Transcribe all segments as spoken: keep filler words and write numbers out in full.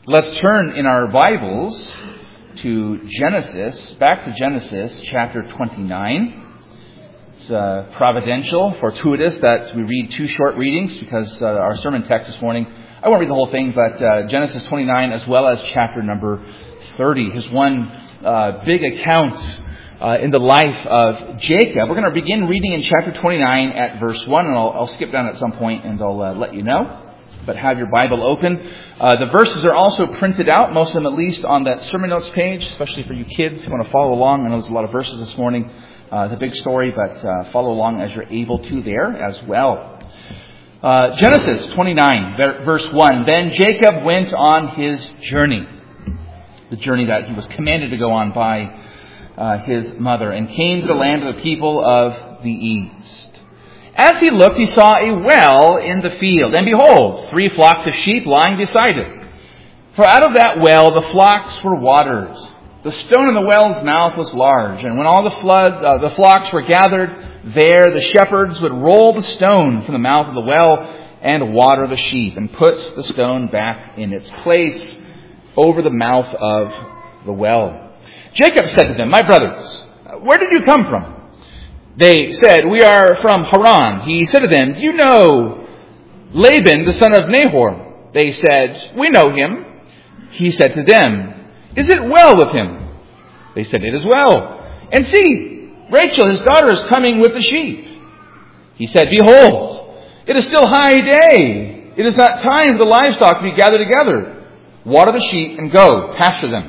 Let's turn in our Bibles to Genesis, back to Genesis chapter twenty-nine. It's uh, providential, fortuitous that we read two short readings because uh, our sermon text this morning, I won't read the whole thing, but uh, Genesis twenty-nine as well as chapter number thirty is one uh, big account uh, in the life of Jacob. We're going to begin reading in chapter twenty-nine at verse one, and I'll, I'll skip down at some point and I'll uh, let you know. But have your Bible open. Uh, the verses are also printed out, most of them at least, on that sermon notes page, especially for you kids who want to follow along. I know there's a lot of verses this morning. Uh, it's a big story, but uh, follow along as you're able to there as well. Uh, Genesis twenty-nine, verse one. Then Jacob went on his journey, the journey that he was commanded to go on by uh, his mother, and came to the land of the people of the east. As he looked, he saw a well in the field, and behold, three flocks of sheep lying beside it. For out of that well the flocks were watered. The stone in the well's mouth was large, and when all the flood, uh, the flocks were gathered there, the shepherds would roll the stone from the mouth of the well and water the sheep, and put the stone back in its place over the mouth of the well. Jacob said to them, "My brothers, where did you come from?" They said, "We are from Haran." He said to them, "Do you know Laban, the son of Nahor?" They said, "We know him." He said to them, "Is it well with him?" They said, "It is well. And see, Rachel, his daughter, is coming with the sheep." He said, "Behold, it is still high day. It is not time for the livestock to be gathered together. Water the sheep and go, pasture them."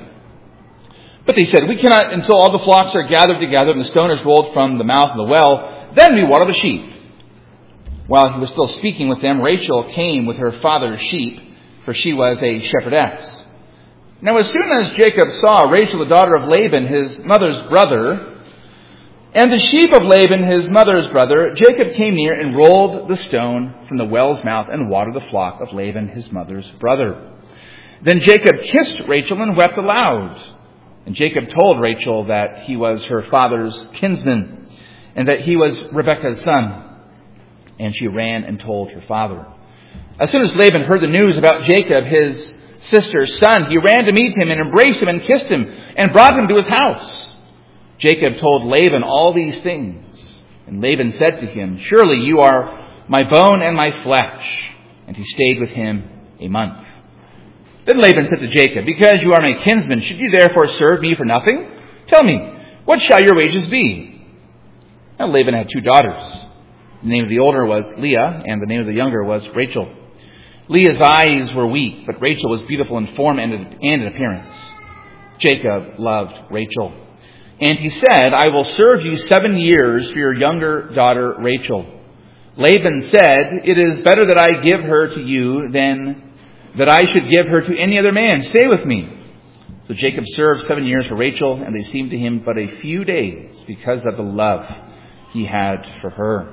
But they said, "We cannot until all the flocks are gathered together and the stone is rolled from the mouth of the well. Then we water the sheep." While he was still speaking with them, Rachel came with her father's sheep, for she was a shepherdess. Now as soon as Jacob saw Rachel, the daughter of Laban, his mother's brother, and the sheep of Laban, his mother's brother, Jacob came near and rolled the stone from the well's mouth and watered the flock of Laban, his mother's brother. Then Jacob kissed Rachel and wept aloud. And Jacob told Rachel that he was her father's kinsman, and that he was Rebekah's son. And she ran and told her father. As soon as Laban heard the news about Jacob, his sister's son, he ran to meet him and embraced him and kissed him and brought him to his house. Jacob told Laban all these things. And Laban said to him, "Surely you are my bone and my flesh." And he stayed with him a month. Then Laban said to Jacob, "Because you are my kinsman, should you therefore serve me for nothing? Tell me, what shall your wages be?" Now Laban had two daughters. The name of the older was Leah, and the name of the younger was Rachel. Leah's eyes were weak, but Rachel was beautiful in form and in appearance. Jacob loved Rachel. And he said, "I will serve you seven years for your younger daughter Rachel." Laban said, "It is better that I give her to you than that I should give her to any other man. Stay with me." So Jacob served seven years for Rachel, and they seemed to him but a few days because of the love he had for her.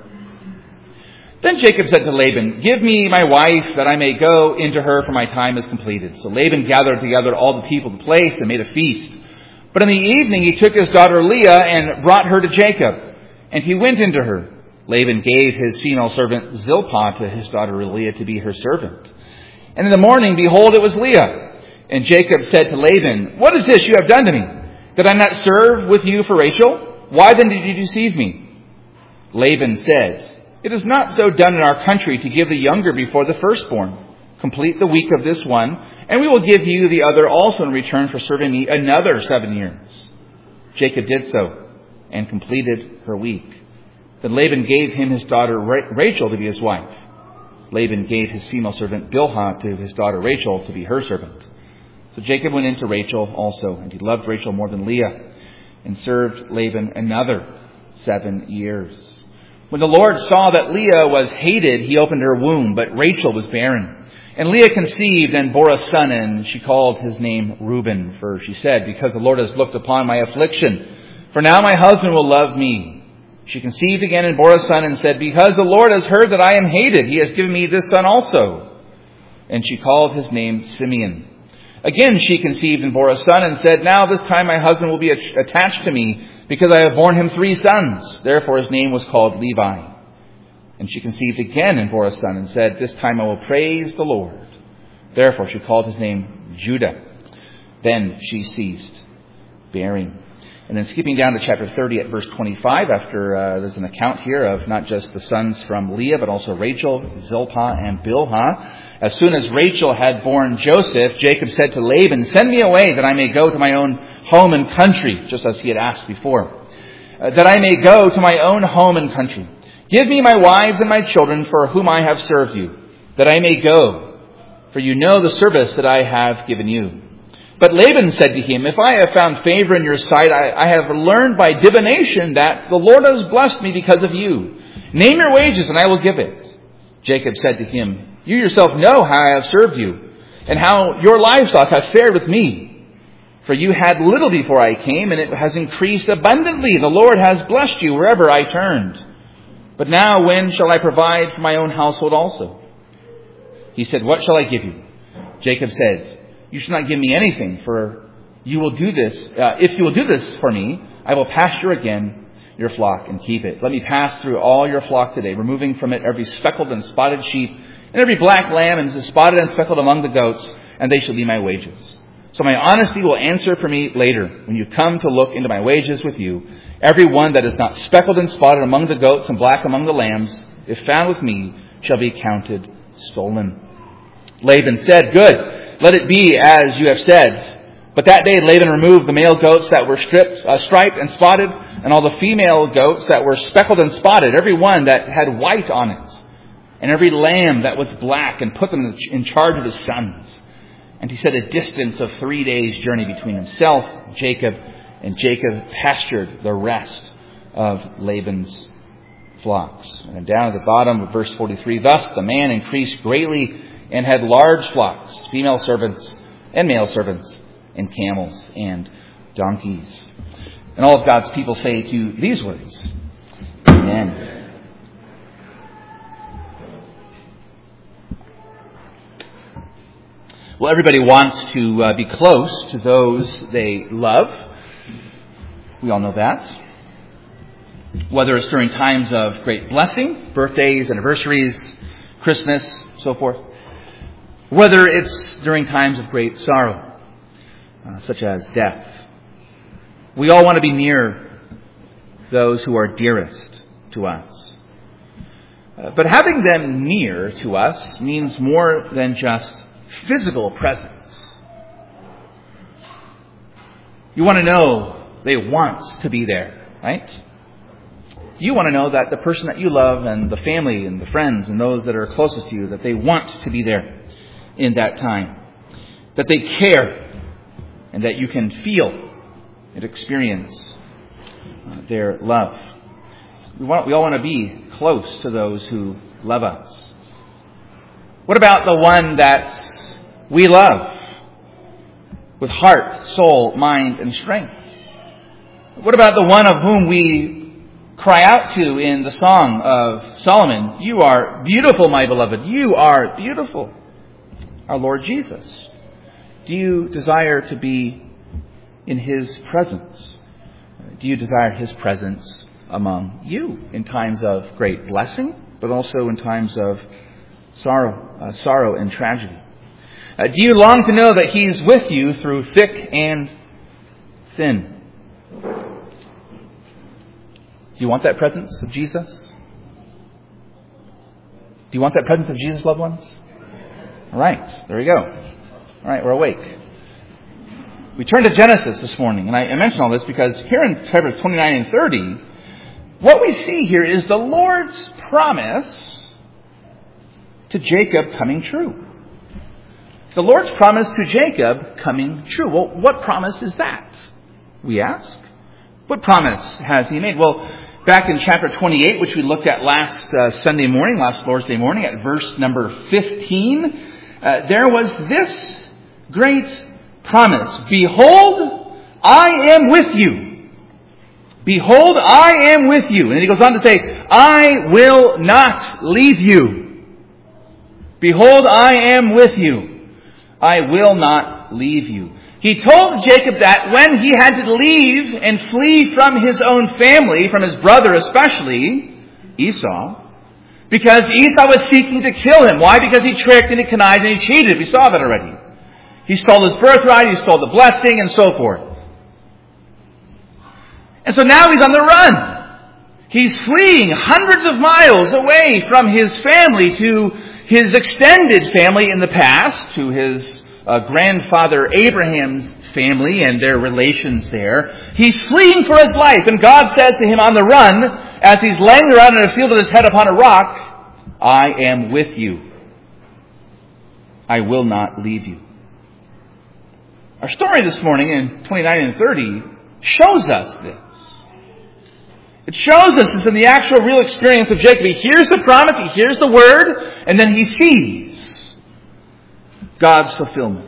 Then Jacob said to Laban, "Give me my wife that I may go into her, for my time is completed." So Laban gathered together all the people of the place and made a feast. But in the evening he took his daughter Leah and brought her to Jacob, and he went into her. Laban gave his female servant Zilpah to his daughter Leah to be her servant. And in the morning, behold, it was Leah. And Jacob said to Laban, "What is this you have done to me? Did I not serve with you for Rachel? Why then did you deceive me?" Laban said, "It is not so done in our country to give the younger before the firstborn. Complete the week of this one, and we will give you the other also in return for serving me another seven years." Jacob did so, and completed her week. Then Laban gave him his daughter Rachel to be his wife. Laban gave his female servant Bilhah to his daughter Rachel to be her servant. So Jacob went in to Rachel also, and he loved Rachel more than Leah, and served Laban another seven years. When the Lord saw that Leah was hated, he opened her womb, but Rachel was barren. And Leah conceived and bore a son, and she called his name Reuben, for she said, "Because the Lord has looked upon my affliction, for now my husband will love me." She conceived again and bore a son and said, "Because the Lord has heard that I am hated, he has given me this son also." And she called his name Simeon. Again she conceived and bore a son and said, "Now this time my husband will be attached to me, because I have borne him three sons." Therefore his name was called Levi. And she conceived again and bore a son and said, "This time I will praise the Lord." Therefore she called his name Judah. Then she ceased bearing. And then skipping down to chapter thirty at verse twenty-five, after uh, there's an account here of not just the sons from Leah, but also Rachel, Zilpah, and Bilhah. As soon as Rachel had borne Joseph, Jacob said to Laban, "Send me away that I may go to my own home and country," just as he had asked before. Uh, "that I may go to my own home and country. Give me my wives and my children for whom I have served you, that I may go, for you know the service that I have given you." But Laban said to him, "If I have found favor in your sight, I, I have learned by divination that the Lord has blessed me because of you. Name your wages and I will give it." Jacob said to him, "You yourself know how I have served you, and how your livestock have fared with me. For you had little before I came, and it has increased abundantly. The Lord has blessed you wherever I turned. But now when shall I provide for my own household also?" He said, "What shall I give you?" Jacob said, "You shall not give me anything, for you will do this. Uh, if you will do this for me, I will pasture again your flock and keep it. Let me pass through all your flock today, removing from it every speckled and spotted sheep, and every black lamb, and spotted and speckled among the goats, and they shall be my wages. So my honesty will answer for me later, when you come to look into my wages with you. Every one that is not speckled and spotted among the goats and black among the lambs, if found with me, shall be counted stolen." Laban said, "Good. Let it be as you have said." But that day Laban removed the male goats that were stripped, uh, striped and spotted, and all the female goats that were speckled and spotted, every one that had white on it, and every lamb that was black, and put them in charge of his sons. And he set a distance of three days' journey between himself and Jacob, and Jacob pastured the rest of Laban's flocks. And down at the bottom of verse forty-three, "Thus the man increased greatly and had large flocks, female servants and male servants, and camels and donkeys." And all of God's people say to these words, Amen. Well, everybody wants to uh, be close to those they love. We all know that. Whether it's during times of great blessing, birthdays, anniversaries, Christmas, so forth. Whether it's during times of great sorrow, uh, such as death. We all want to be near those who are dearest to us. Uh, but having them near to us means more than just physical presence. You want to know they want to be there, right? You want to know that the person that you love and the family and the friends and those that are closest to you, that they want to be there in that time. That they care and that you can feel and experience uh, their love. We want, we all want to be close to those who love us. What about the one that we love with heart, soul, mind, and strength? What about the one of whom we cry out to in the Song of Solomon, "You are beautiful, my beloved. You are beautiful." Our Lord Jesus. Do you desire to be in His presence? Do you desire His presence among you in times of great blessing, but also in times of sorrow, uh, sorrow and tragedy? Uh, do you long to know that He's with you through thick and thin? Do you want that presence of Jesus? Do you want that presence of Jesus, loved ones? All right, there we go. All right, we're awake. We turn to Genesis this morning, and I, I mention all this because here in chapters twenty-nine and thirty, what we see here is the Lord's promise to Jacob coming true. The Lord's promise to Jacob coming true. Well, what promise is that, we ask? What promise has He made? Well, back in chapter twenty-eight, which we looked at last uh, Sunday morning, last Lord's Day morning, at verse number fifteen, uh, there was this great promise. "Behold, I am with you. Behold, I am with you." And he goes on to say, "I will not leave you. Behold, I am with you. I will not leave you." He told Jacob that when he had to leave and flee from his own family, from his brother especially, Esau, because Esau was seeking to kill him. Why? Because he tricked and he connived and he cheated. We saw that already. He stole his birthright, he stole the blessing, and so forth. And so now he's on the run. He's fleeing hundreds of miles away from his family to his extended family in the past, to his uh, grandfather Abraham's family and their relations there. He's fleeing for his life, and God says to him on the run, as he's laying around in a field with his head upon a rock, I am with you. I will not leave you. Our story this morning in twenty-nine and thirty shows us this. It shows us this in the actual real experience of Jacob. He hears the promise, he hears the word, and then he sees God's fulfillment.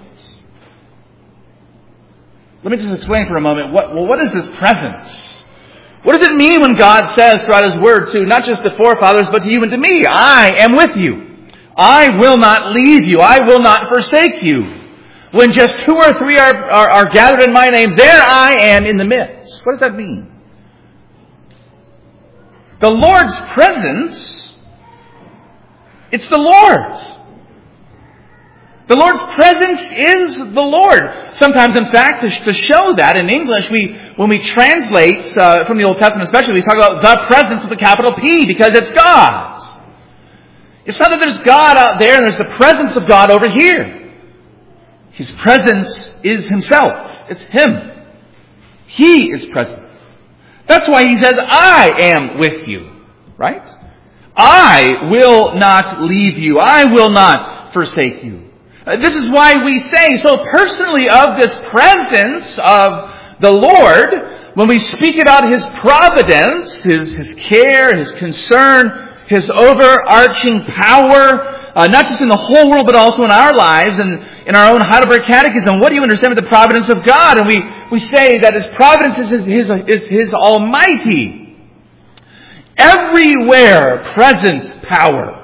Let me just explain for a moment, what, well, what is this presence? What does it mean when God says throughout His Word to not just the forefathers, but to you and to me, I am with you. I will not leave you. I will not forsake you. When just two or three are, are, are gathered in my name, there I am in the midst. What does that mean? The Lord's presence, it's the Lord's. The Lord's presence is the Lord. Sometimes, in fact, to, to show that in English, we when we translate uh, from the Old Testament especially, we talk about the presence with a capital P because it's God's. It's not that there's God out there and there's the presence of God over here. His presence is Himself. It's Him. He is present. That's why He says, I am with you. Right? I will not leave you. I will not forsake you. Uh, this is why we say so personally of this presence of the Lord when we speak about His providence, His, His care, His concern, His overarching power, uh, not just in the whole world but also in our lives and in our own Heidelberg Catechism. What do you understand with the providence of God? And we, we say that His providence is His, His, is His almighty, everywhere present power.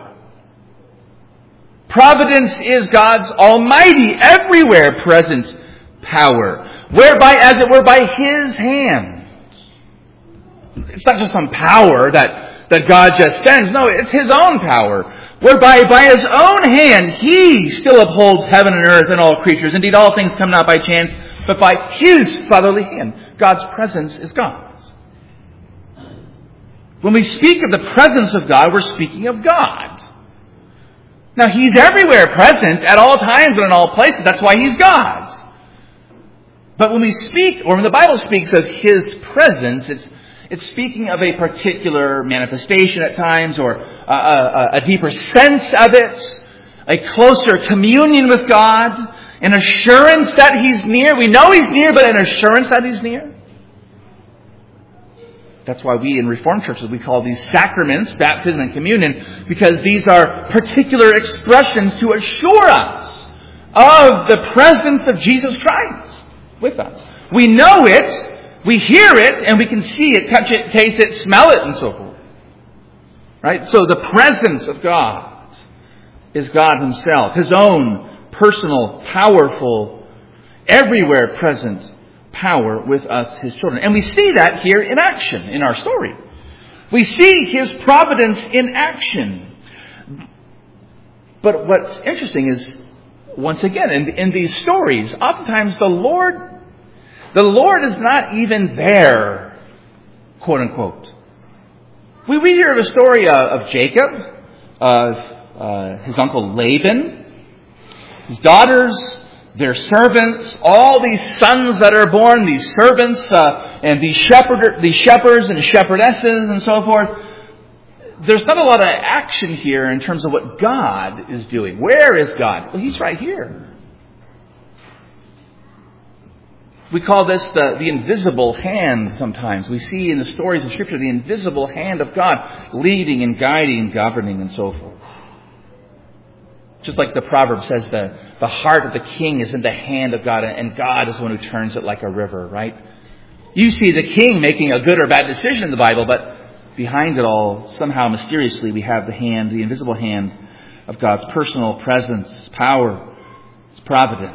Providence is God's almighty, everywhere present power, whereby, as it were, by His hand. It's not just some power that, that God just sends. No, it's His own power, whereby by His own hand He still upholds heaven and earth and all creatures. Indeed, all things come not by chance, but by His fatherly hand. God's presence is God's. When we speak of the presence of God, we're speaking of God. Now, He's everywhere present at all times and in all places. That's why He's God's. But when we speak, or when the Bible speaks of His presence, it's it's speaking of a particular manifestation at times, or a, a, a deeper sense of it, a closer communion with God, an assurance that He's near. We know He's near, but an assurance that He's near. That's why we in Reformed churches, we call these sacraments, baptism and communion, because these are particular expressions to assure us of the presence of Jesus Christ with us. We know it, we hear it, and we can see it, touch it, taste it, smell it, and so forth. Right? So the presence of God is God Himself, His own personal, powerful, everywhere present power with us, His children. And we see that here in action in our story. We see His providence in action. But what's interesting is, once again, in, in these stories, oftentimes the Lord, the Lord is not even there, quote unquote. We read here of a story of, of Jacob, of uh, his uncle Laban, his daughters, their servants, all these sons that are born, these servants, uh, and these shepherd, these shepherds and shepherdesses and so forth. There's not a lot of action here in terms of what God is doing. Where is God? Well, He's right here. We call this the, the invisible hand sometimes. We see in the stories of Scripture the invisible hand of God leading and guiding and governing and so forth. Just like the proverb says, the, the heart of the king is in the hand of God, and God is the one who turns it like a river, right? You see the king making a good or bad decision in the Bible, but behind it all, somehow mysteriously, we have the hand, the invisible hand of God's personal presence, His power, His providence.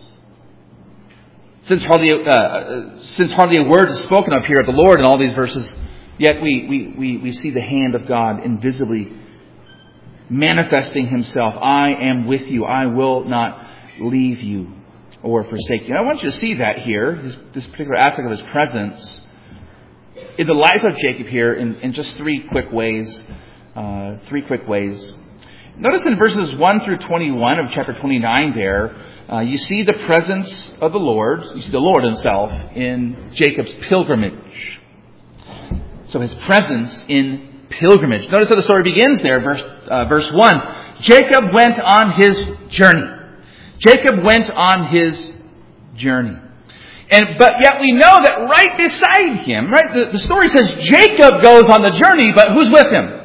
Since hardly, uh, since hardly a word is spoken of here of the Lord in all these verses, yet we, we, we, we see the hand of God invisibly manifesting Himself. I am with you. I will not leave you. or forsake you. I want you to see that here, this, this particular aspect of his presence, in the life of Jacob here, in, in just three quick ways. Uh, three quick ways. Notice in verses one through twenty-one of chapter twenty-nine there, uh, you see the presence of the Lord. You see the Lord himself in Jacob's pilgrimage. So his presence in pilgrimage. Notice how the story begins there, verse, uh, verse one. Jacob went on his journey. Jacob went on his journey. And, but yet we know that right beside him, right, the, the story says Jacob goes on the journey, but who's with him?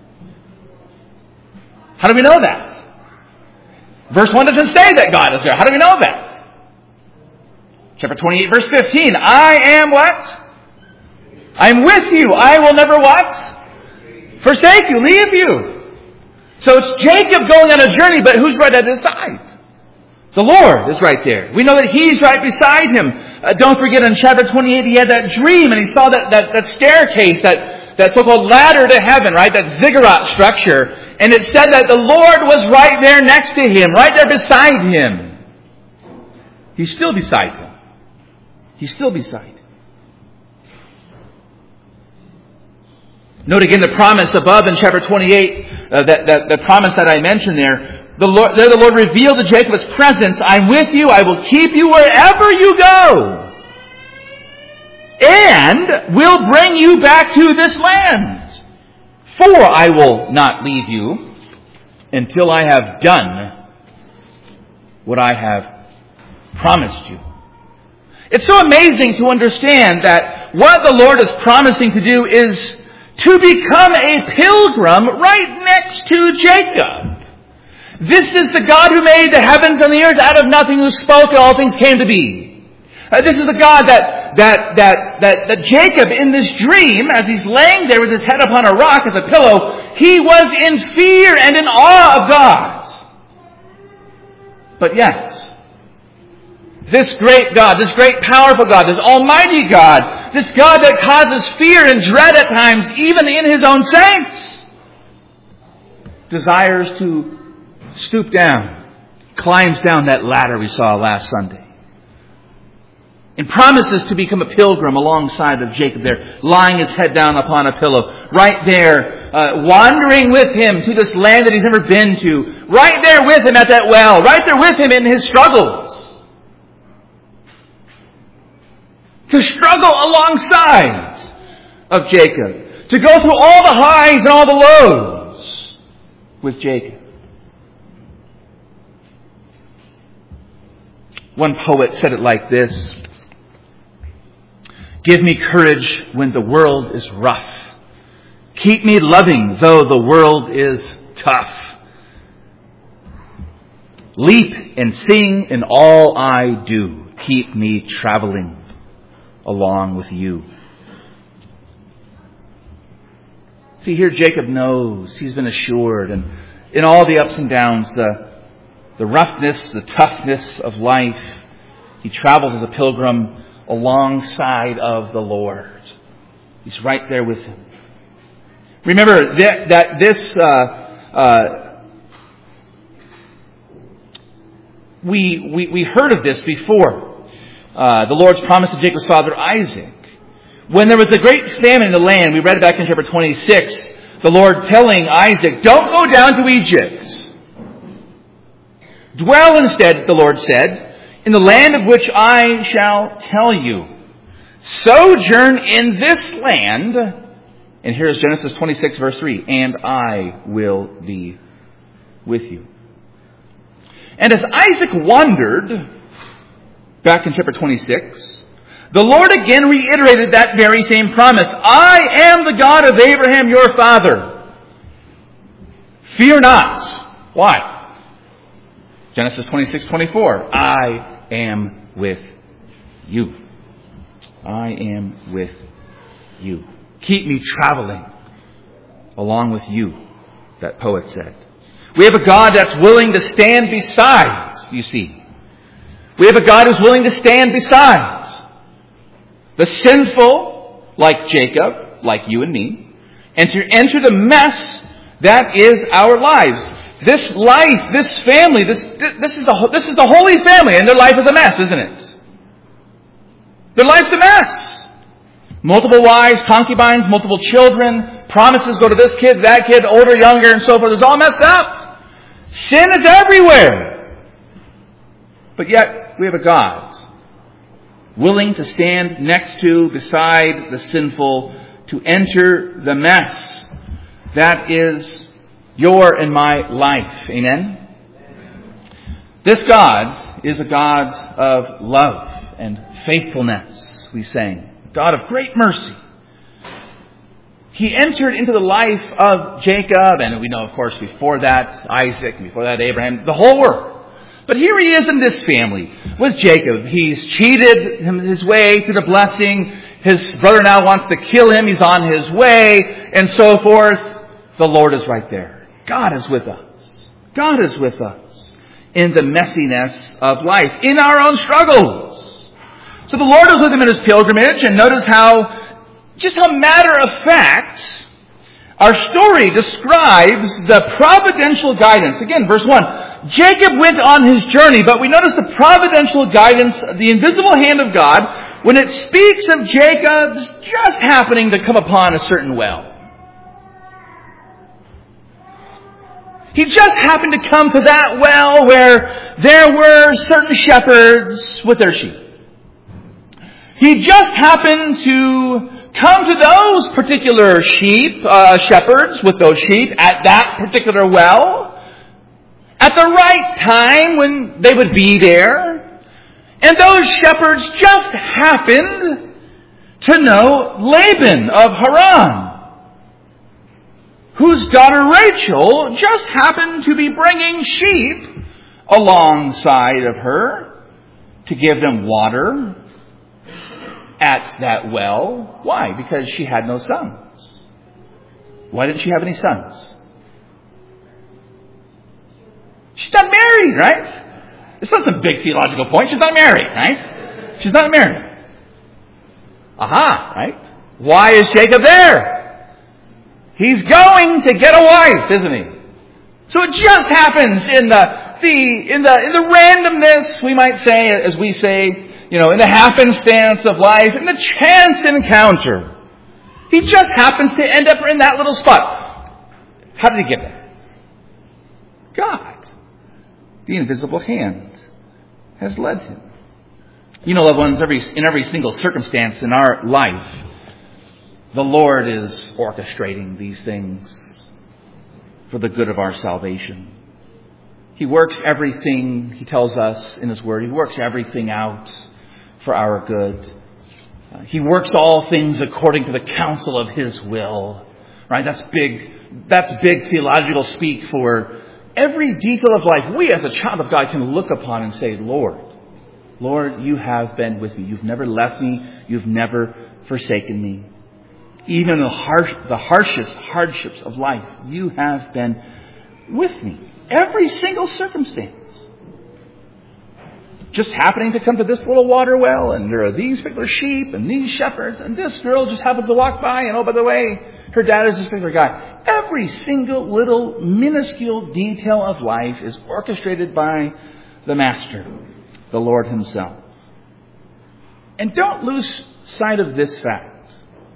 How do we know that? Verse one doesn't say that God is there. How do we know that? Chapter twenty-eight, verse fifteen. I am what? I'm with you. I will never what? Forsake you, leave you. So it's Jacob going on a journey, but who's right at his side? The Lord is right there. We know that He's right beside him. Uh, don't forget in chapter twenty-eight, he had that dream and he saw that, that, that staircase, that, that so-called ladder to heaven, right? That ziggurat structure. And it said that the Lord was right there next to him, right there beside him. He's still beside him. He's still beside him. Note again the promise above in chapter twenty-eight, uh, that, that the promise that I mentioned there. The Lord, there the Lord revealed to Jacob His presence. I'm with you. I will keep you wherever you go. And will bring you back to this land. For I will not leave you until I have done what I have promised you. It's so amazing to understand that what the Lord is promising to do is to become a pilgrim right next to Jacob. This is the God who made the heavens and the earth out of nothing, who spoke and all things came to be. Uh, this is the God that, that, that, that, that Jacob in this dream, as he's laying there with his head upon a rock as a pillow, he was in fear and in awe of God. But yet, this great God, this great powerful God, this almighty God, this God that causes fear and dread at times, even in His own saints, desires to stoop down, climbs down that ladder we saw last Sunday, and promises to become a pilgrim alongside of Jacob there, lying his head down upon a pillow, right there, uh, wandering with him to this land that he's never been to, right there with him at that well, right there with him in his struggles. To struggle alongside of Jacob. To go through all the highs and all the lows with Jacob. One poet said it like this. Give me courage when the world is rough. Keep me loving though the world is tough. Leap and sing in all I do. Keep me traveling along with you. See, here Jacob knows, he's been assured, and in all the ups and downs, the, the roughness, the toughness of life, he travels as a pilgrim alongside of the Lord. He's right there with him. Remember that, that this, uh, uh, we, we, we heard of this before. Uh, the Lord's promise to Jacob's father Isaac. When there was a great famine in the land, we read back in chapter twenty-six, the Lord telling Isaac, don't go down to Egypt. Dwell instead, the Lord said, in the land of which I shall tell you. Sojourn in this land. And here's Genesis twenty-six verse three. And I will be with you. And as Isaac wandered, back in chapter twenty-six, the Lord again reiterated that very same promise. I am the God of Abraham, your father. Fear not. Why? Genesis twenty-six twenty-four. I am with you. I am with you. Keep me traveling along with you, that poet said. We have a God that's willing to stand beside, you see. We have a God who's willing to stand beside the sinful, like Jacob, like you and me, and to enter the mess that is our lives. This life, this family, this this is a this is the Holy Family, and their life is a mess, isn't it? Their life's a mess. Multiple wives, concubines, multiple children, promises go to this kid, that kid, older, younger, and so forth. It's all messed up. Sin is everywhere. But yet, we have a God willing to stand next to, beside the sinful, to enter the mess that is your and my life. Amen? This God is a God of love and faithfulness, we sang. God of great mercy. He entered into the life of Jacob, and we know, of course, before that, Isaac, before that, Abraham, the whole world. But here he is in this family with Jacob. He's cheated him his way to the blessing. His brother now wants to kill him. He's on his way, and so forth. The Lord is right there. God is with us. God is with us in the messiness of life, in our own struggles. So the Lord is with him in his pilgrimage, and notice how, just how matter of fact, our story describes the providential guidance. Again, verse one, Jacob went on his journey, but we notice the providential guidance, the invisible hand of God, when it speaks of Jacob's just happening to come upon a certain well. He just happened to come to that well where there were certain shepherds with their sheep. He just happened to come to those particular sheep, uh, shepherds with those sheep at that particular well at the right time when they would be there. And those shepherds just happened to know Laban of Haran, whose daughter Rachel just happened to be bringing sheep alongside of her to give them water at that well. Why? Because she had no sons. Why didn't she have any sons? She's not married, right? It's not some big theological point. She's not married, right? She's not married. Aha, right? Why is Jacob there? He's going to get a wife, isn't he? So it just happens in the, the, in the, in the randomness, we might say, as we say, you know, in the happenstance of life, in the chance encounter. He just happens to end up in that little spot. How did he get there? God, the invisible hand, has led him. You know, loved ones, every, in every single circumstance in our life, the Lord is orchestrating these things for the good of our salvation. He works everything, he tells us in his word, he works everything out for our good. Uh, he works all things according to the counsel of his will. Right? That's big, that's big theological speak for every detail of life. We as a child of God can look upon and say, Lord, Lord, you have been with me. You've never left me. You've never forsaken me. Even in the harsh, the harshest hardships of life, you have been with me. Every single circumstance. Just happening to come to this little water well, and there are these particular sheep and these shepherds, and this girl just happens to walk by, and oh, by the way, her dad is this particular guy. Every single little minuscule detail of life is orchestrated by the Master, the Lord himself. And don't lose sight of this fact.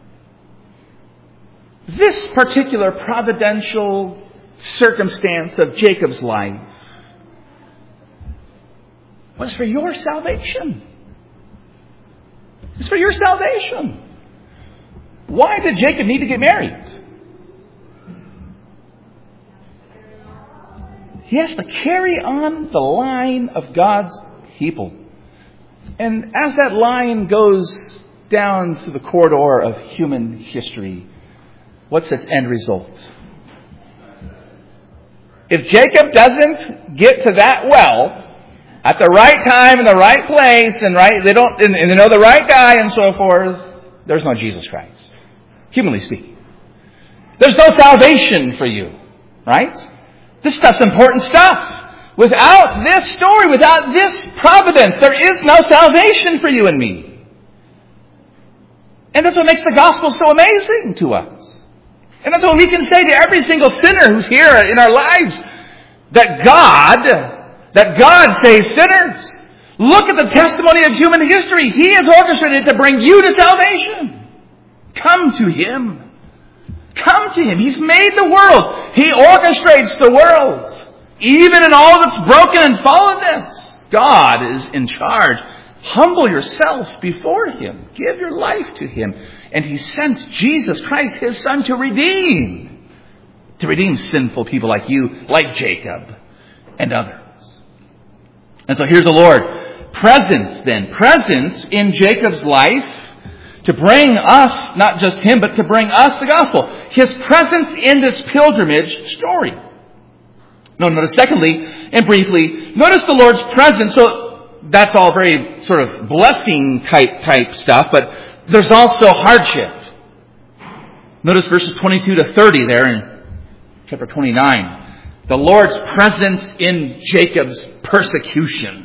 This particular providential circumstance of Jacob's life was for your salvation. It's for your salvation. Why did Jacob need to get married? He has to carry on the line of God's people. And as that line goes down through the corridor of human history, what's its end result? If Jacob doesn't get to that well at the right time in the right place, and right they don't and, and they know the right guy and so forth, there's no Jesus Christ. Humanly speaking. There's no salvation for you. Right? This stuff's important stuff. Without this story, without this providence, there is no salvation for you and me. And that's what makes the gospel so amazing to us. And that's what we can say to every single sinner who's here in our lives. that God, that God saves sinners. Look at the testimony of human history. He has orchestrated to bring you to salvation. Come to Him. Come to Him. He's made the world. He orchestrates the world. Even in all of its broken and fallenness, God is in charge. Humble yourself before Him. Give your life to Him. And He sent Jesus Christ, His Son, to redeem. To redeem sinful people like you, like Jacob and others. And so here's the Lord. Presence then. Presence in Jacob's life to bring us, not just him, but to bring us the gospel. His presence in this pilgrimage story. No, notice secondly, and briefly, notice the Lord's presence. So that's all very sort of blessing type type stuff, but there's also hardship. Notice verses twenty-two to thirty there in chapter twenty-nine. The Lord's presence in Jacob's persecution.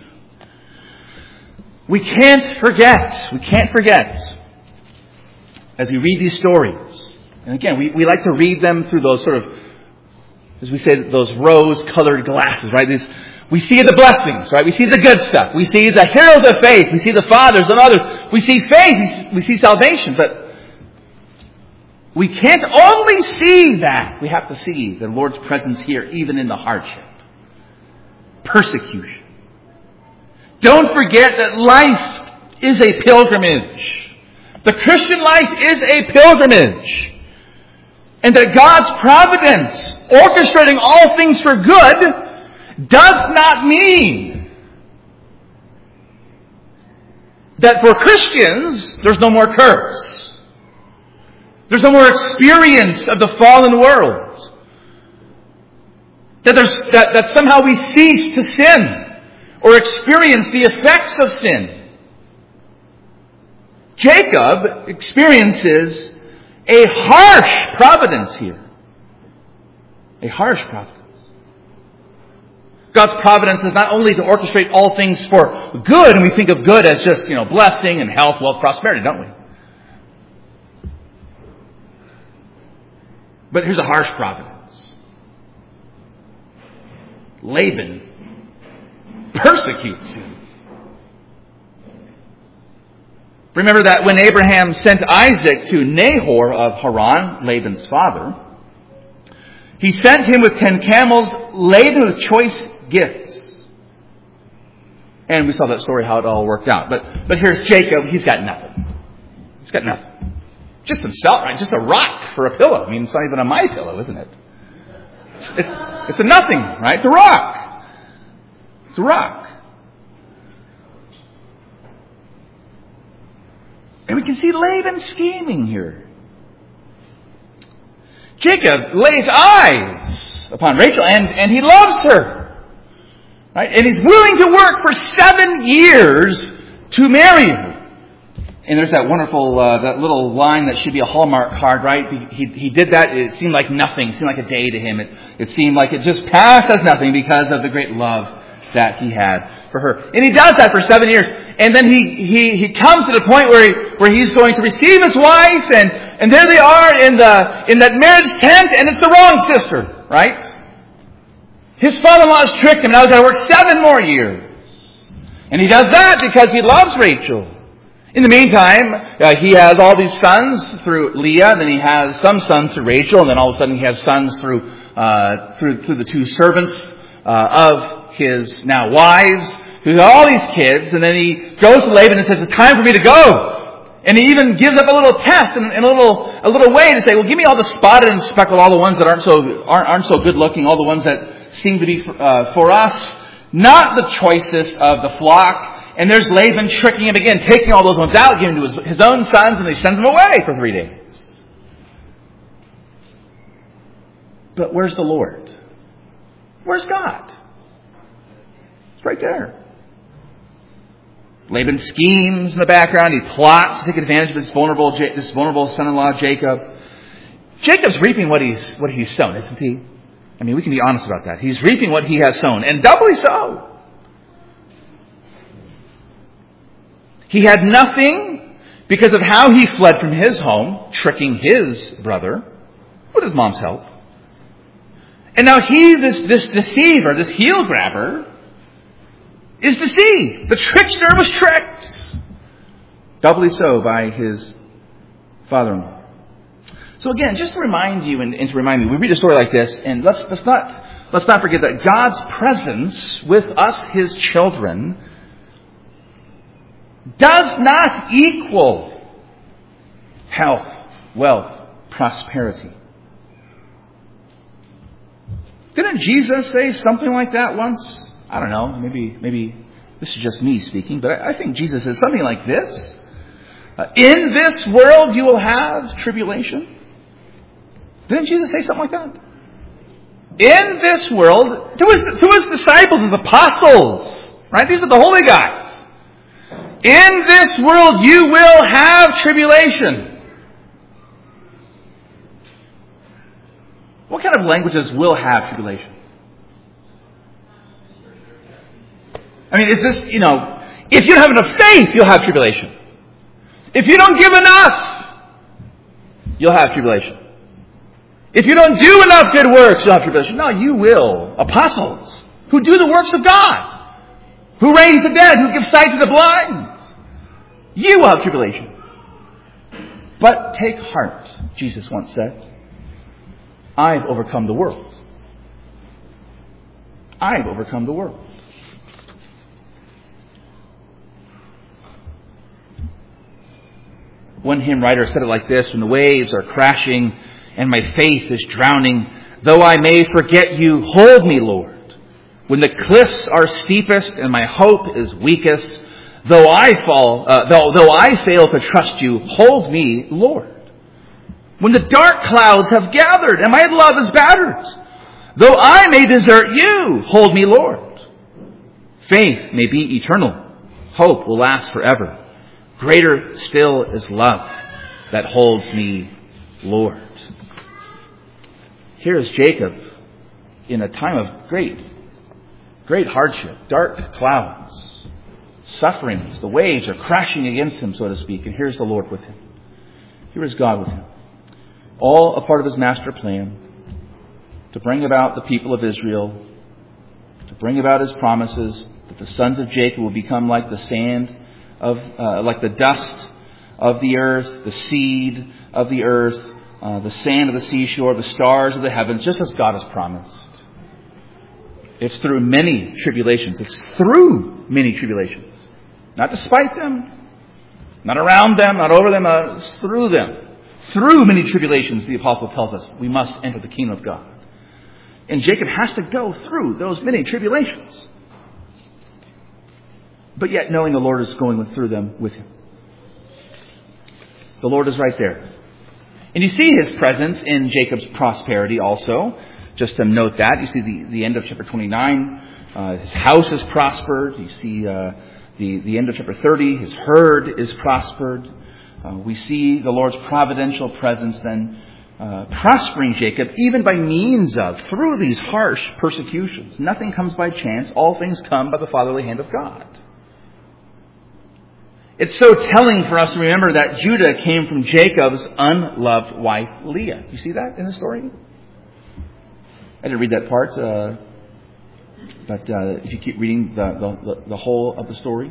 We can't forget, we can't forget, as we read these stories, and again, we, we like to read them through those sort of, as we say, those rose-colored glasses, right? These, we see the blessings, right? We see the good stuff. We see the heroes of faith. We see the fathers and others. We see faith. We see salvation. But we can't only see that. We have to see the Lord's presence here, even in the hardship. Persecution. Don't forget that life is a pilgrimage. The Christian life is a pilgrimage. And that God's providence, orchestrating all things for good, does not mean that for Christians, there's no more curse. There's no more experience of the fallen world. That, there's, that, that somehow we cease to sin or experience the effects of sin. Jacob experiences a harsh providence here. A harsh providence. God's providence is not only to orchestrate all things for good, and we think of good as just, you know, blessing and health, wealth, prosperity, don't we? But here's a harsh providence. Laban persecutes him. Remember that when Abraham sent Isaac to Nahor of Haran, Laban's father, he sent him with ten camels laden with choice gifts. And we saw that story, how it all worked out. But but here's Jacob. He's got nothing. He's got nothing. Just himself, right? Just a rock for a pillow. I mean, it's not even a my pillow, isn't it? It's, it, it's a nothing, right? It's a rock. It's a rock. And we can see Laban scheming here. Jacob lays eyes upon Rachel, and, and he loves her. Right? And he's willing to work for seven years to marry her. And there's that wonderful, uh, that little line that should be a Hallmark card, right? He, he, he did that. It seemed like nothing. It seemed like a day to him. It, it seemed like it just passed as nothing because of the great love that he had for her. And he does that for seven years. And then he, he, he comes to the point where he, where he's going to receive his wife, and, and there they are in the, in that marriage tent, and it's the wrong sister, right? His father-in-law has tricked him. Now he's got to work seven more years. And he does that because he loves Rachel. In the meantime, uh, he has all these sons through Leah, and then he has some sons through Rachel, and then all of a sudden he has sons through, uh, through, through the two servants, uh, of his now wives, who have all these kids, and then he goes to Laban and says, it's time for me to go. And he even gives up a little test and, and a little, a little way to say, well, give me all the spotted and speckled, all the ones that aren't so, aren't, aren't so good looking, all the ones that seem to be for, uh, for us, not the choicest of the flock. And there's Laban tricking him again, taking all those ones out, giving them to his, his own sons, and he sends them away for three days. But where's the Lord? Where's God? It's right there. Laban schemes in the background. He plots to take advantage of this vulnerable, this vulnerable son-in-law, Jacob. Jacob's reaping what he's, what he's sown, isn't he? I mean, we can be honest about that. He's reaping what he has sown, and doubly so. He had nothing because of how he fled from his home, tricking his brother with his mom's help. And now he, this, this deceiver, this heel grabber, is deceived. The trickster was tricked. Doubly so by his father-in-law. So again, just to remind you and, and to remind me, we read a story like this, and let's, let's not let's not forget that God's presence with us, his children, does not equal health, wealth, prosperity. Didn't Jesus say something like that once? I don't know. Maybe maybe this is just me speaking, but I, I think Jesus says something like this. Uh, in this world you will have tribulation. Didn't Jesus say something like that? In this world, to his, to his disciples, his apostles, right? These are the holy guys. In this world you will have tribulation. What kind of languages will have tribulation? I mean, is this, you know, if you don't have enough faith, you'll have tribulation. If you don't give enough, you'll have tribulation. If you don't do enough good works, you'll have tribulation. No, you will. Apostles who do the works of God, who raise the dead, who give sight to the blind, you will have tribulation. But take heart, Jesus once said. I've overcome the world. I've overcome the world. One hymn writer said it like this: when the waves are crashing and my faith is drowning, though I may forget you, hold me, Lord. When the cliffs are steepest and my hope is weakest, though I fall, uh, though, though I fail to trust you, hold me, Lord. When the dark clouds have gathered and my love is battered, though I may desert you, hold me, Lord. Faith may be eternal. Hope will last forever. Greater still is love that holds me, Lord. Here is Jacob in a time of great, great hardship, dark clouds, sufferings. The waves are crashing against him, so to speak. And here's the Lord with him. Here is God with him. All a part of his master plan to bring about the people of Israel, to bring about his promises that the sons of Jacob will become like the sand of, uh, like the dust of the earth, the seed of the earth, uh, the sand of the seashore, the stars of the heavens, just as God has promised. It's through many tribulations. It's through many tribulations. Not despite them, not around them, not over them, uh, it's through them. Through many tribulations, the apostle tells us, we must enter the kingdom of God. And Jacob has to go through those many tribulations. But yet knowing the Lord is going through them with him. The Lord is right there. And you see his presence in Jacob's prosperity also. Just to note that. You see the, the end of chapter twenty-nine. Uh, his house is prospered. You see uh, the, the end of chapter thirty. His herd is prospered. Uh, we see the Lord's providential presence then uh, prospering Jacob even by means of, through these harsh persecutions. Nothing comes by chance. All things come by the fatherly hand of God. It's so telling for us to remember that Judah came from Jacob's unloved wife, Leah. Do you see that in the story? I didn't read that part, uh, but uh, if you keep reading the, the, the whole of the story.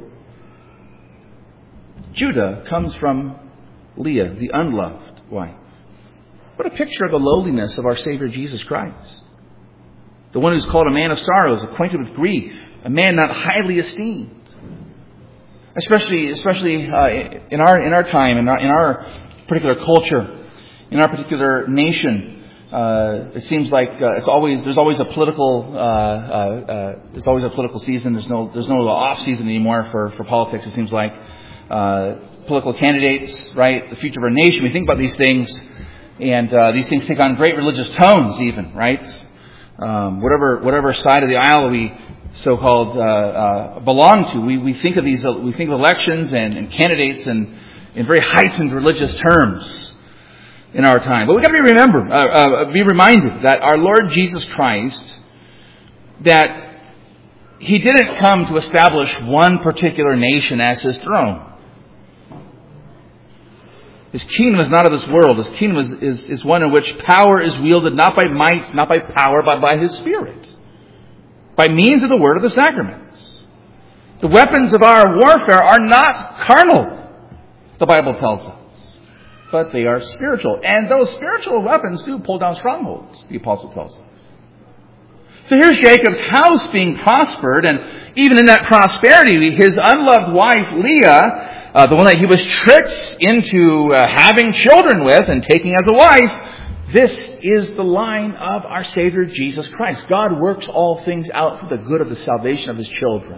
Judah comes from Leah, the unloved wife. What a picture of the lowliness of our Savior Jesus Christ. The one who's called a man of sorrows, acquainted with grief, a man not highly esteemed. Especially, especially uh, in our in our time, in our, in our particular culture, in our particular nation, uh, it seems like uh, it's always there's always a political uh, uh, uh, there's always a political season. There's no there's no off season anymore for, for politics. It seems like uh, political candidates, right? The future of our nation. We think about these things, and uh, these things take on great religious tones, even right. Um, whatever whatever side of the aisle we so-called uh, uh, belong to, we, we think of these, uh, we think of elections and, and candidates in, in very heightened religious terms in our time. But we've got to be remember, uh, uh, be reminded that our Lord Jesus Christ, that He didn't come to establish one particular nation as His throne. His kingdom is not of this world. His kingdom is, is, is one in which power is wielded not by might, not by power, but by His Spirit. By means of the word of the sacraments. The weapons of our warfare are not carnal, the Bible tells us. But they are spiritual. And those spiritual weapons do pull down strongholds, the Apostle tells us. So here's Jacob's house being prospered, and even in that prosperity, his unloved wife, Leah, uh, the one that he was tricked into uh, having children with and taking as a wife, this is the line of our Savior Jesus Christ. God works all things out for the good of the salvation of His children.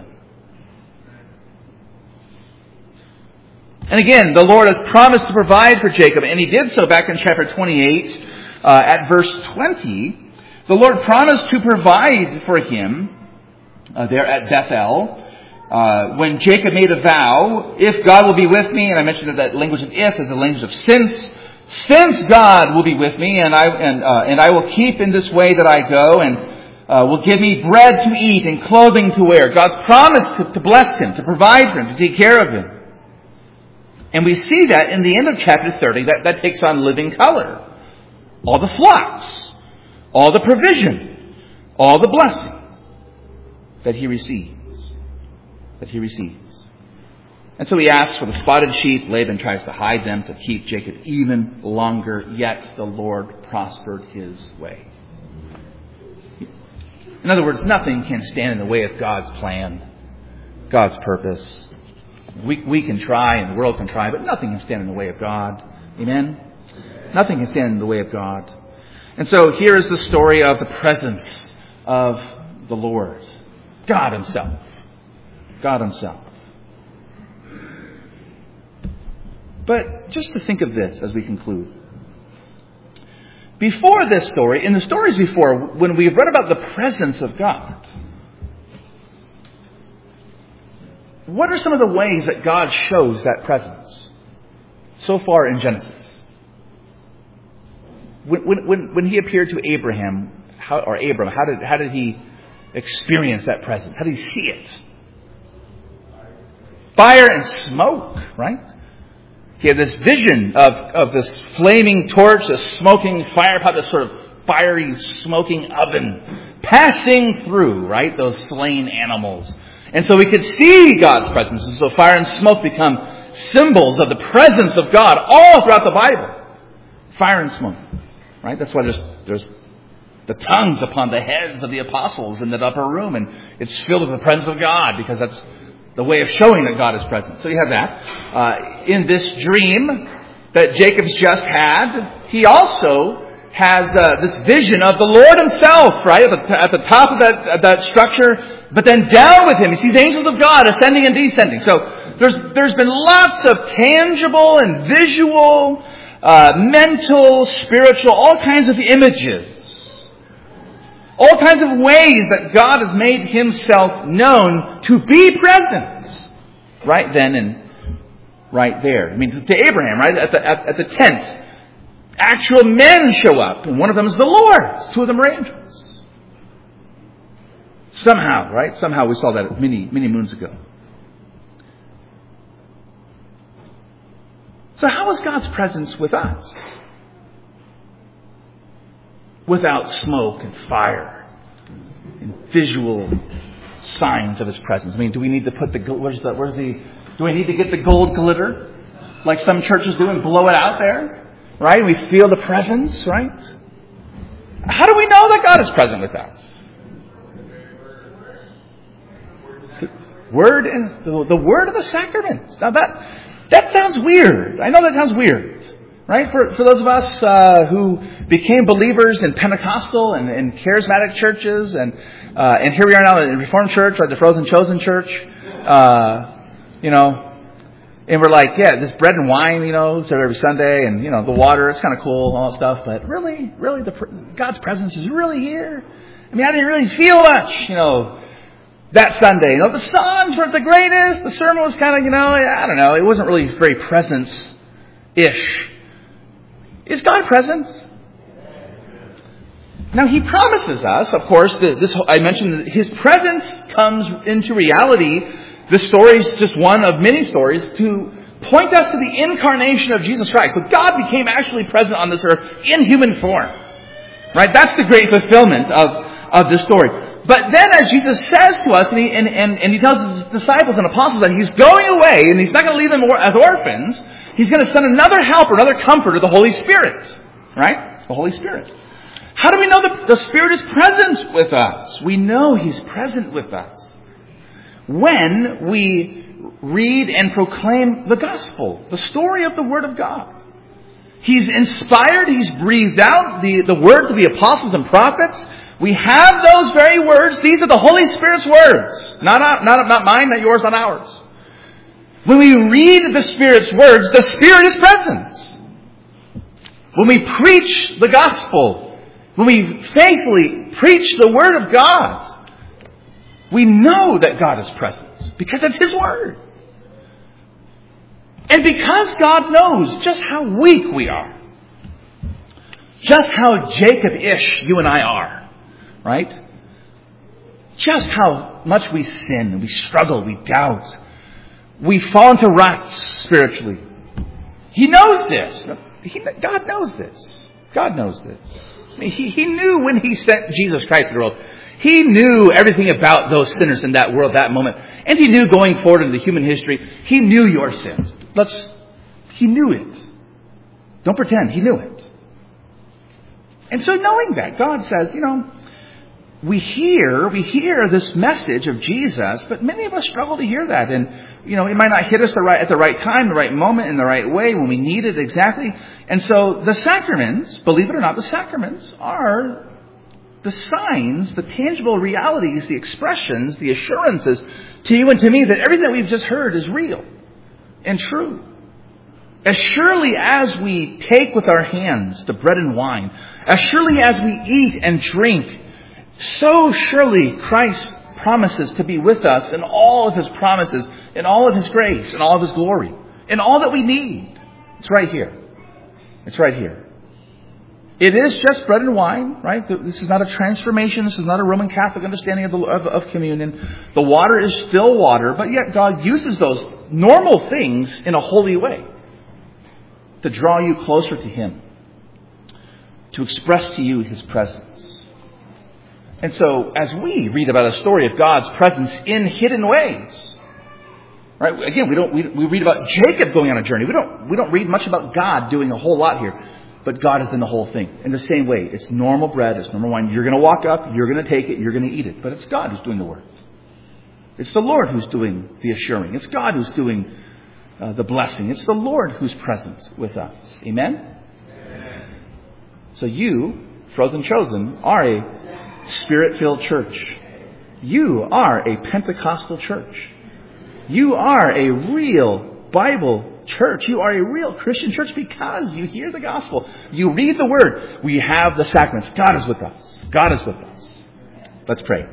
And again, the Lord has promised to provide for Jacob, and He did so back in chapter twenty-eight, uh, at verse twenty. The Lord promised to provide for him uh, there at Bethel. Uh, when Jacob made a vow, if God will be with me, and I mentioned that that language of if is a language of since. Since God will be with me, and I and uh, and I will keep in this way that I go, and uh, will give me bread to eat and clothing to wear. God's promised to, to bless him, to provide for him, to take care of him. And we see that in the end of chapter thirty, that, that takes on living color. All the flocks, all the provision, all the blessing that he receives. That he receives. And so he asks for the spotted sheep. Laban tries to hide them to keep Jacob even longer. Yet the Lord prospered his way. In other words, nothing can stand in the way of God's plan, God's purpose. We, we can try and the world can try, but nothing can stand in the way of God. Amen? Nothing can stand in the way of God. And so here is the story of the presence of the Lord. God Himself. God Himself. But just to think of this as we conclude. Before this story, in the stories before, when we've read about the presence of God, what are some of the ways that God shows that presence so far in Genesis? When, when, when He appeared to Abraham, how, or Abram, how did, how did He experience that presence? How did He see it? Fire and smoke, right? He had this vision of, of this flaming torch, this smoking fire pot, this sort of fiery smoking oven passing through, right, those slain animals. And so we could see God's presence. And so fire and smoke become symbols of the presence of God all throughout the Bible. Fire and smoke, right? That's why there's, there's the tongues upon the heads of the apostles in that upper room, and it's filled with the presence of God because that's the way of showing that God is present. So you have that. Uh, in this dream that Jacob's just had, he also has uh, this vision of the Lord Himself, right? At the, at the top of that, of that structure, but then down with Him, he sees angels of God ascending and descending. So there's there's been lots of tangible and visual, uh, mental, spiritual, all kinds of images. All kinds of ways that God has made Himself known to be present. Right then and right there. I mean, to Abraham, right? At the, at, at the tent. Actual men show up. And one of them is the Lord. Two of them are angels. Somehow, right? Somehow we saw that many, many moons ago. So how is God's presence with us? Without smoke and fire and visual signs of His presence. I mean, do we need to put the, where's the, where's the, do we need to get the gold glitter like some churches do and blow it out there? Right? We feel the presence, right? How do we know that God is present with us? The word and the, the word of the sacraments. Now that, that sounds weird. I know that sounds weird. Right? For for those of us uh, who became believers in Pentecostal and, and charismatic churches, and uh, and here we are now in Reformed Church, or the Frozen Chosen Church, uh, you know, and we're like, yeah, this bread and wine, you know, serve every Sunday, and you know, the water, it's kind of cool, all that stuff, but really, really, the God's presence is really here. I mean, I didn't really feel much, you know, that Sunday. You know, the songs weren't the greatest, the sermon was kind of, you know, I don't know, it wasn't really very presence-ish. Is God present? Now He promises us, of course, that this I mentioned that His presence comes into reality. This story is just one of many stories to point us to the incarnation of Jesus Christ. So God became actually present on this earth in human form. Right? That's the great fulfillment of, of this story. But then as Jesus says to us, and he, and, and, and he tells his disciples and apostles that he's going away, and he's not going to leave them as orphans, he's going to send another helper, another comforter, the Holy Spirit. Right? The Holy Spirit. How do we know that the Spirit is present with us? We know he's present with us when we read and proclaim the gospel, the story of the Word of God. He's inspired, he's breathed out the, the words of the apostles and prophets. We have those very words. These are the Holy Spirit's words. Not, not, not mine, not yours, not ours. When we read the Spirit's words, the Spirit is present. When we preach the gospel, when we faithfully preach the Word of God, we know that God is present because it's His Word. And because God knows just how weak we are, just how Jacob-ish you and I are, right? Just how much we sin, we struggle, we doubt, we fall into ruts spiritually. He knows this. He, God knows this. God knows this. I mean, he, he knew when He sent Jesus Christ to the world. He knew everything about those sinners in that world, that moment. And He knew going forward into human history, He knew your sins. Let's, He knew it. Don't pretend. He knew it. And so knowing that, God says, you know, we hear, we hear this message of Jesus, but many of us struggle to hear that. And, you know, it might not hit us the right, at the right time, the right moment, in the right way, when we need it exactly. And so the sacraments, believe it or not, the sacraments are the signs, the tangible realities, the expressions, the assurances to you and to me that everything that we've just heard is real and true. As surely as we take with our hands the bread and wine, as surely as we eat and drink, so surely Christ promises to be with us in all of His promises, in all of His grace, in all of His glory, in all that we need. It's right here. It's right here. It is just bread and wine, right? This is not a transformation. This is not a Roman Catholic understanding of, the, of, of communion. The water is still water, but yet God uses those normal things in a holy way to draw you closer to Him, to express to you His presence. And so, as we read about a story of God's presence in hidden ways, right? Again, we don't we, we read about Jacob going on a journey. We don't we don't read much about God doing a whole lot here. But God is in the whole thing. In the same way, it's normal bread, it's normal wine. You're going to walk up, you're going to take it, you're going to eat it. But it's God who's doing the work. It's the Lord who's doing the assuring. It's God who's doing uh, the blessing. It's the Lord who's present with us. Amen? Amen? So you, Frozen Chosen, are a Spirit-filled church. You are a Pentecostal church. You are a real Bible church. You are a real Christian church because you hear the gospel. You read the Word. We have the sacraments. God is with us. God is with us. Let's pray.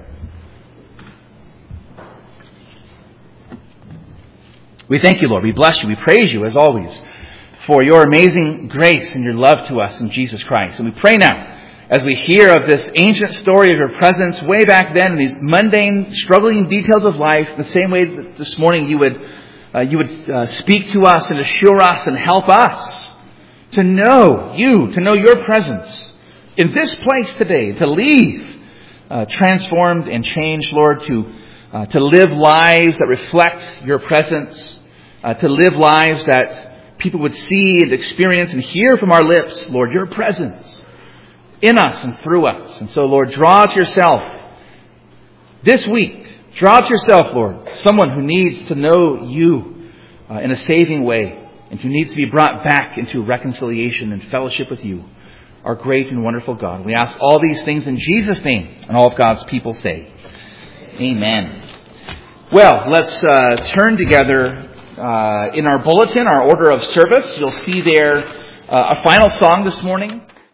We thank you, Lord. We bless you. We praise you, as always, for your amazing grace and your love to us in Jesus Christ. And we pray now, as we hear of this ancient story of your presence way back then, in these mundane, struggling details of life, the same way that this morning you would Uh, you would uh, speak to us and assure us and help us to know you, to know your presence in this place today, to leave uh, transformed and changed, Lord, to uh, to live lives that reflect your presence, uh, to live lives that people would see and experience and hear from our lips, Lord, your presence in us and through us. And so, Lord, draw to yourself this week. Draw to yourself, Lord, someone who needs to know you uh, in a saving way and who needs to be brought back into reconciliation and fellowship with you, our great and wonderful God. We ask all these things in Jesus' name, and all of God's people say, Amen. Well, let's uh, turn together uh, in our bulletin, our order of service. You'll see there uh, a final song this morning.